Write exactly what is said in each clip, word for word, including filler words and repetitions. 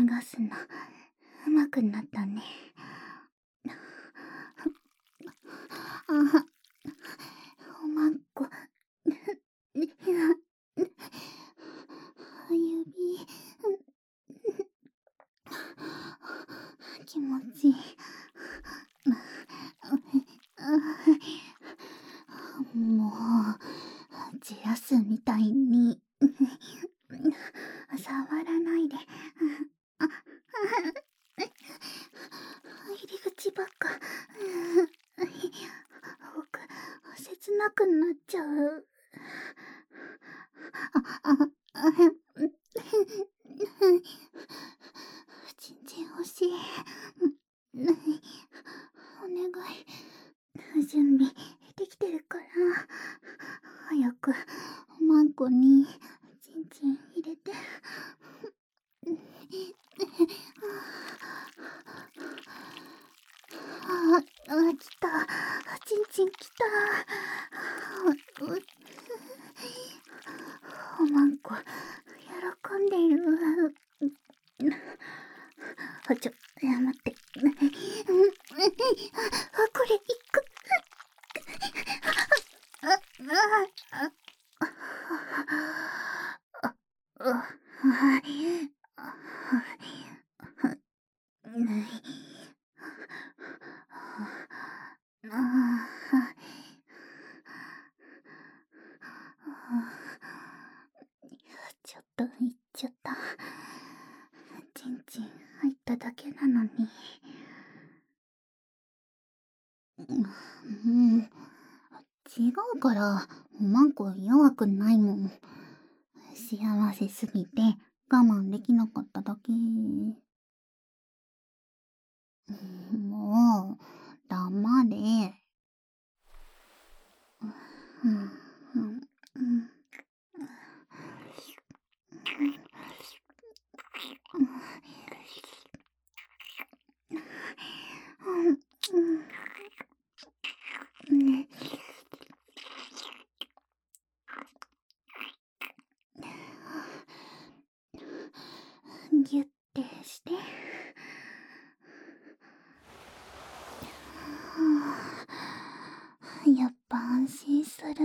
すのうまくなったね。あ、おまんこ指気持ちいい。もうジュラスみたいに触らないで。入り口ばっか僕切なくなっちゃう。ちんちん欲しい。お願い、準備できてるから早くマンコにちんちん入れて。ああ、来た。ちんちん来た。おまんこ喜んでる。あ、ちょ、待って。あ、これいく。あ、あ、あ、あ、あ、はい。ちょっといっちゃった。ちんちん入っただけなのに。うん、違うから、おまんこ弱くないもん。幸せすぎて我慢できなかっただけ。もう、黙れ。うん、うん、うん。ギュッてして。やっぱ安心する。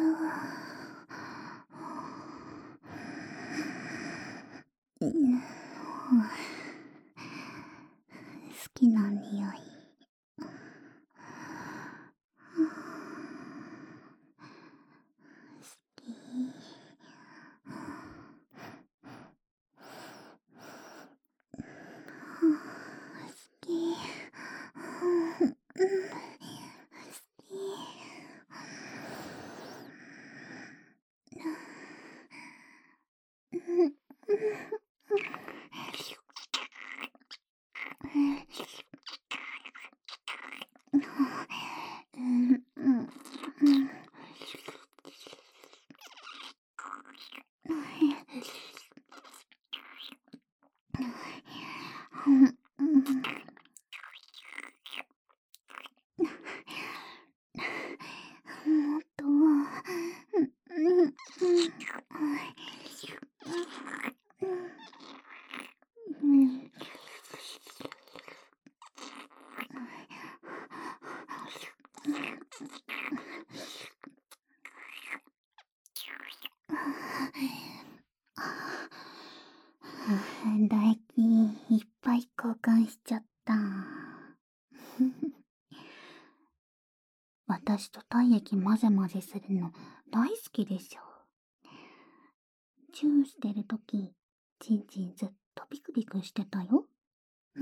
好きな匂い。好き。好き。もっと。唾液いっぱい交換しちゃった。私と体液混ぜ混ぜするの大好きでしょ。チューしてるとき、ちんちんずっとビクビクしてたよ。うん、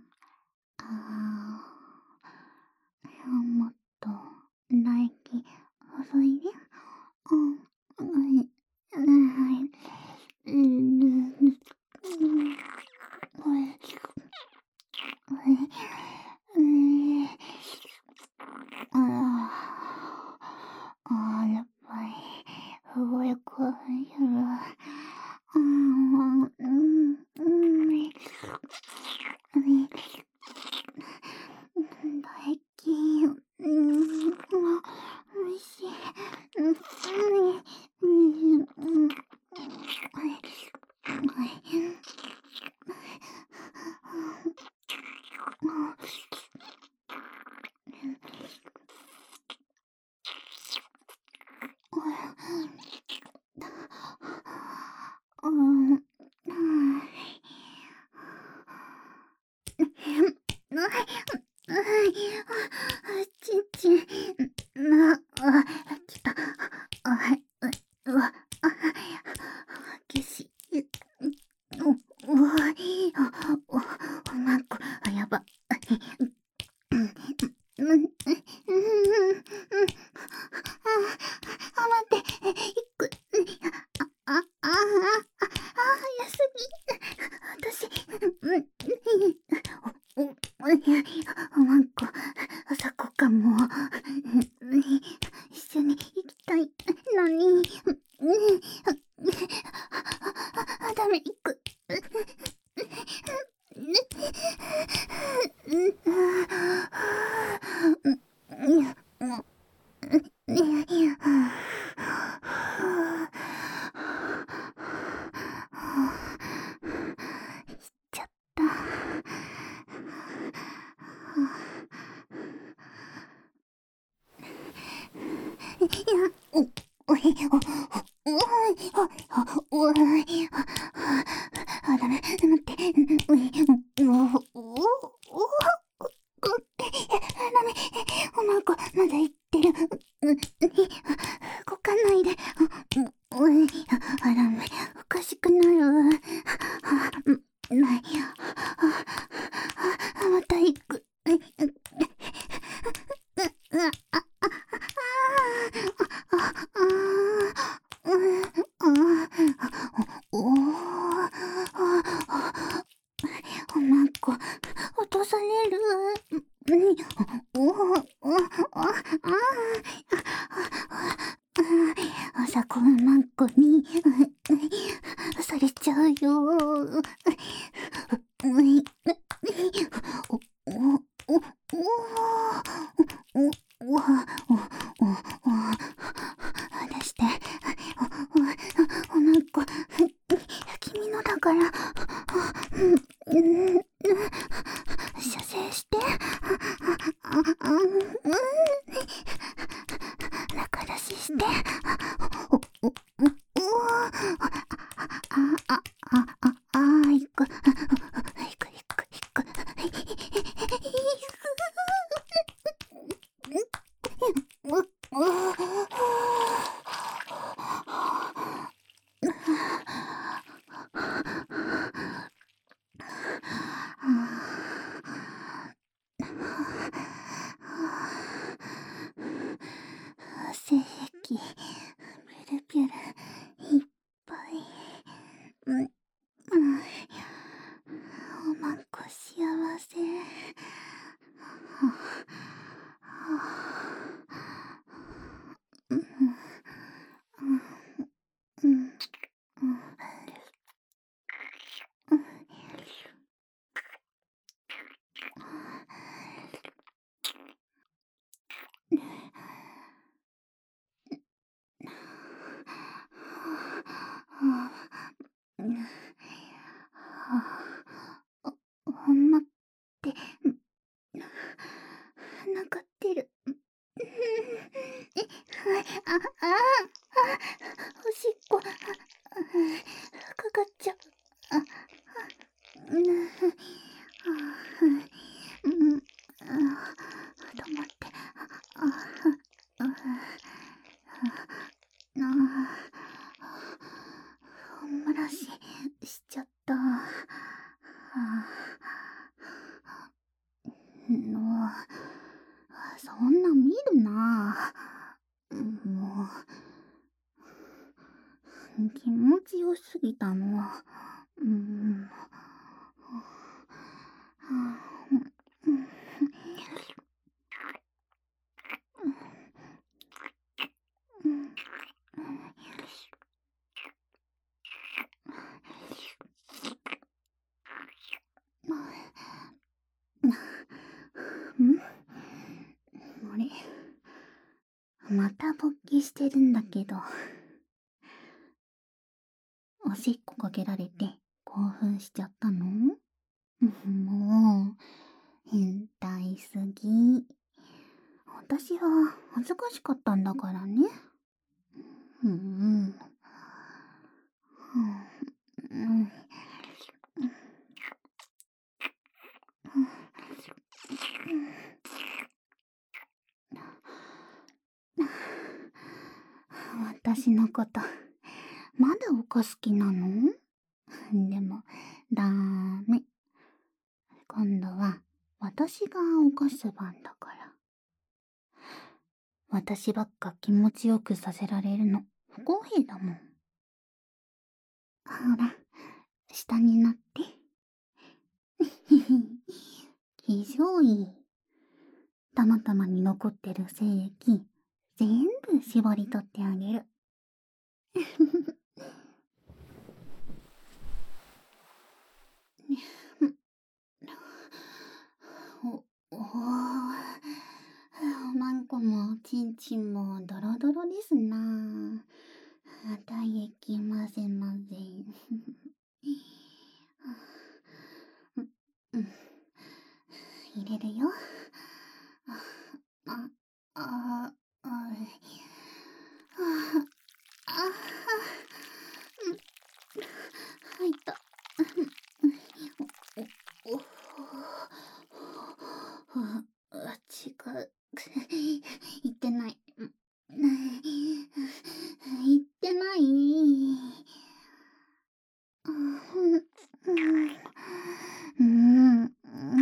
あー、もっと唾液注いで。うん、うん、うん、あー、やっぱりすごい怖いよ。うん、うん、うん、唾液、うん、おいしい。うん、うん、 あ、おい、あ、あ、ダメ、待って、うい、お、お、お、ダメ、おまんこ、まだ言ってる、う、動かないで、おい、あ、ダメ、おかしくなる、あ、ない、あ、また行く、あ、おお、おまんこ、落とされる。おお、お、あ、あさこまんこにされちゃうよ。お、お、お、お、お、お、お、出して。お、おまんこ、君のだから、射精して。仲出しして。お、お、お、あ、あ、あ、あ、あ、いく。いく、いく、いく。精液、ピュルピュル、いっぱい。うん、うん。おまんこ幸せ。はあ、うん、うん、うん、うん。ほんまって、なんかってる。あ、あ、あ、おしっこ、かかっちゃう。あ、うん、うん、止まって。あ、あ、おもらししちゃった。の、そんな見るな。もう、気持ちよすぎたの。うん。ん？あれ？また勃起してるんだけど。おしっこかけられて興奮しちゃったの？もう、変態すぎ。私は恥ずかしかったんだからね。うん。うん。私のこと、まだお菓子好きなの？でも、ダメ。今度は、私がお菓子番だから。私ばっか気持ちよくさせられるの、不公平だもん。ほら、下になって。非常位。たまたまに残ってる精液、全部絞り取ってあげる。お、おお、おまんこもちんちんもドロドロですな。体液混ぜ混ぜ。うん、入れるよ。あ、あ、あ、あ、あ、 い。うん、うん、うん、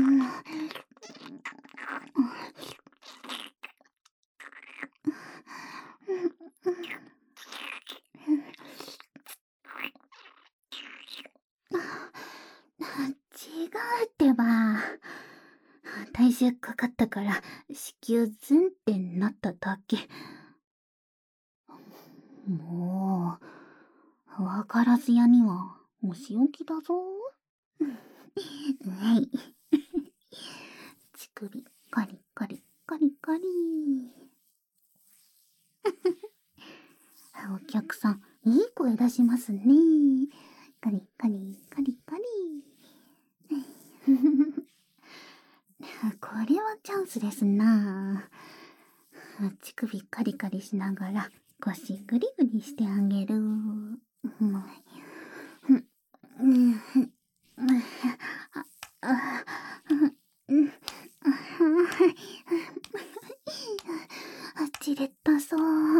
違うってば。体重かかったから子宮ズンってなっただけ。もう、わからず屋にはお仕置きだぞ。はい。乳首、カリカリ、カリカリ。お客さん、いい声出しますね。カリカリ、カリカリ。これはチャンスですな。乳首カリカリしながら腰グリグリしてあげる。じれったそう。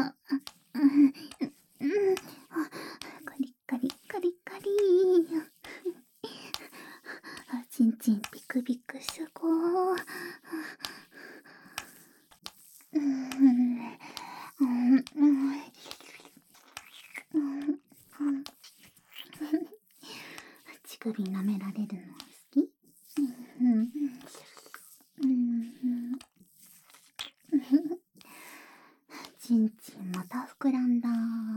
カリカリカリカリ。ちんちんピクピクすごー。乳首舐められるの好き？ちんちんまた膨らんだ。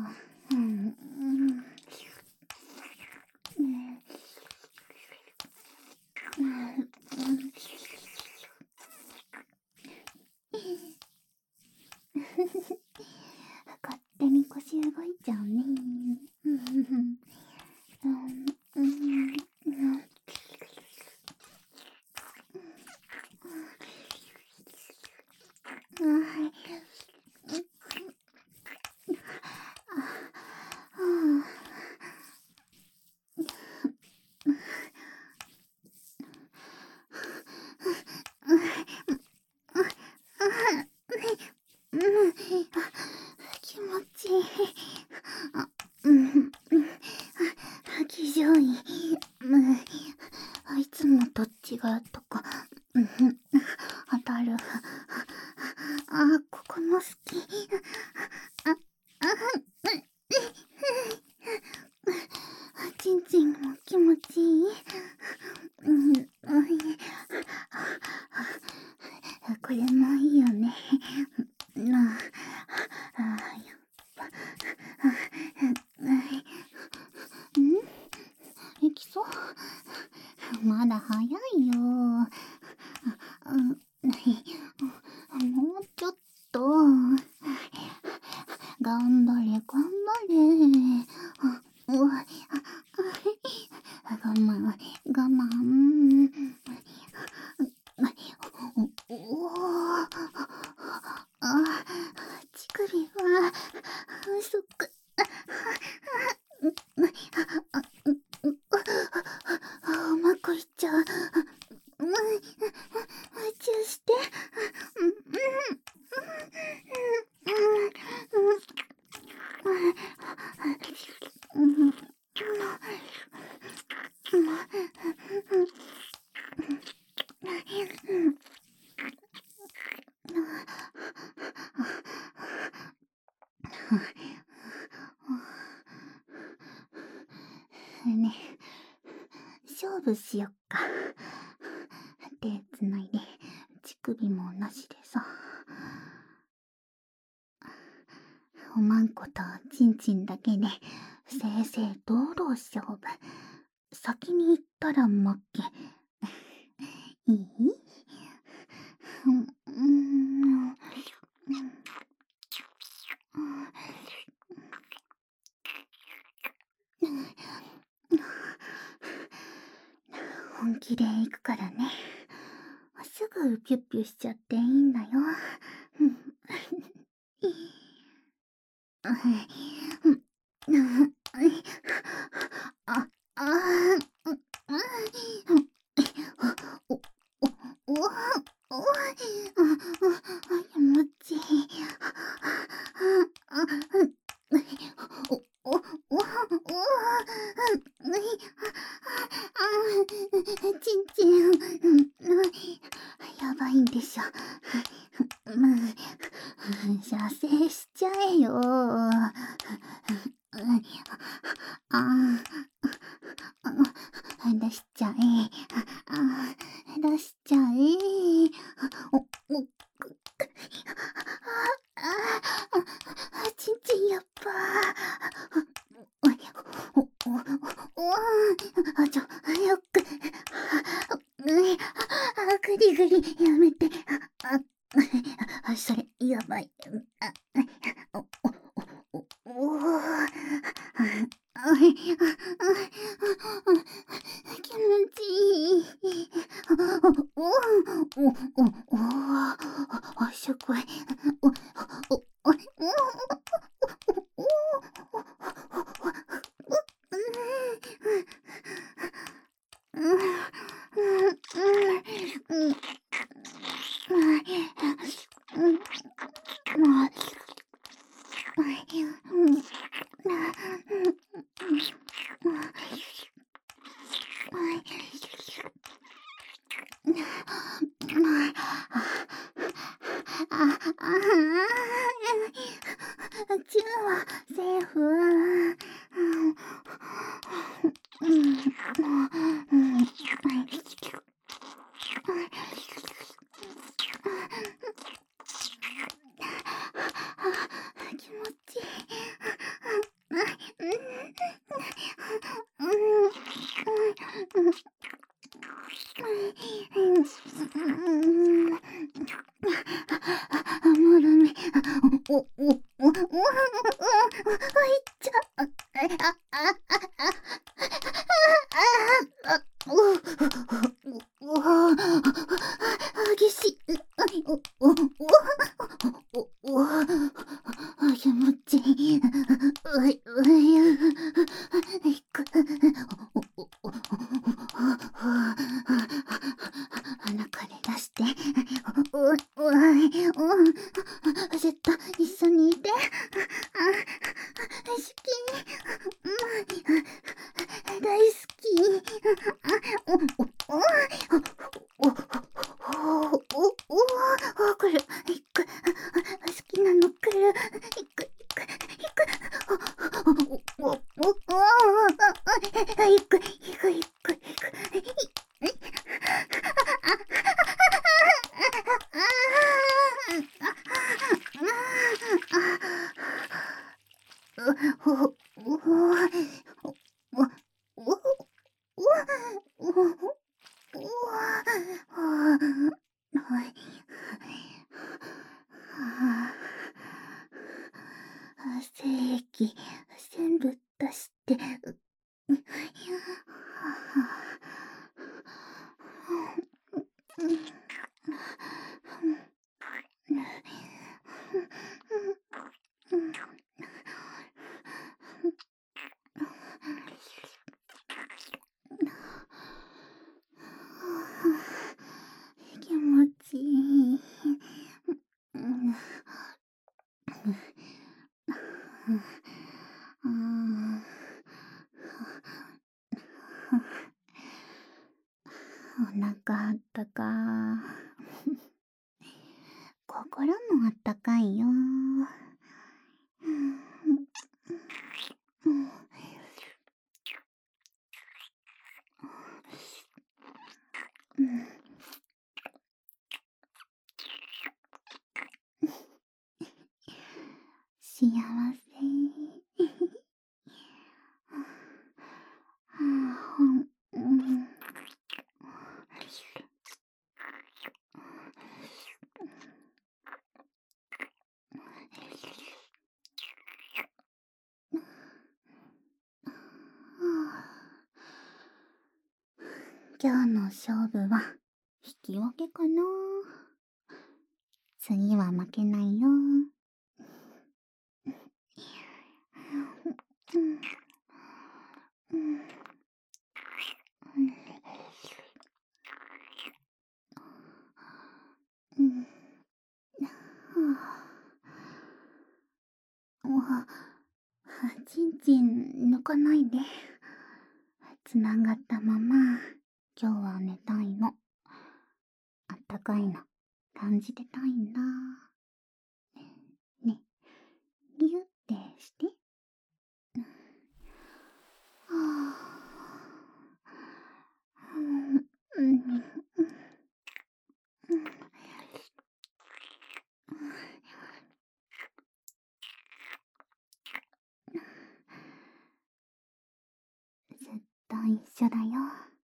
勝手に腰動いちゃうね。気持ちいい。気丈い。いつもと違うとこ当たる。あ、ここも好き。ちんちんも気持ちいい。これもいいよね。なあ、やっぱ。ん？え、きそう？まだ早いよ。もうちょっと。頑張れ、頑張れ。うわ、我慢、我慢。おお、あ、乳首はそっか。うまくいっちゃう。チューして。ね、勝負しよっか。手つないで乳首もなしでさ。おまんことちんちんだけで正々堂々勝負。先に行ったら負け。いい？うん、うん、本気で行くからね。すぐピュッピュしちゃっていいんだよ。あ、あ、お、お、お、お、気持ちいい。お、お、お、 ちんちん、やばいんでしょ。射精しちゃえよ。あ出しちゃえ。出しちゃえ。お、お、あ、ちんちんやっばー。お、お、お、あ、ちょ、早く。あ、ぐりぐり、やめて。あ、あ、それ、やばい。あ、お、お、お、お、気持ちいい。お、お、お、お、あ、すごい。お、お、お、お、チューはセーフ。気持ちいい。もうダメ。お、お、お、お、お、いっちゃ。あ、あ、あ、あ、あ、お、お、お、激しい。お、お、お、お、お、気持ちいい。うい、うい、いく。お、お、お、中で出して。お、お、お、絶対一緒にいて。好き。大好き。お、お、お、お、お、お、来る。いく。好きなの来る。いく、いく、いく。お、お、お、お、いく、いく、いく、いく。精液全部出して。気持ちいい。お腹あったか。心もあったかいよ。幸せ。今日の勝負は引き分けかな。次は負けないよ。ちん陣抜かないで。つながったまま、今日は寝たいの。あったかいの、感じてたいんだ。ね、ギュってして。はぁ。うん、うん、うん。ずっと一緒だよ。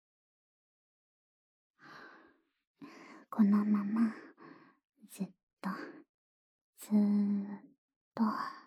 このまま、ずっと、ずーっと。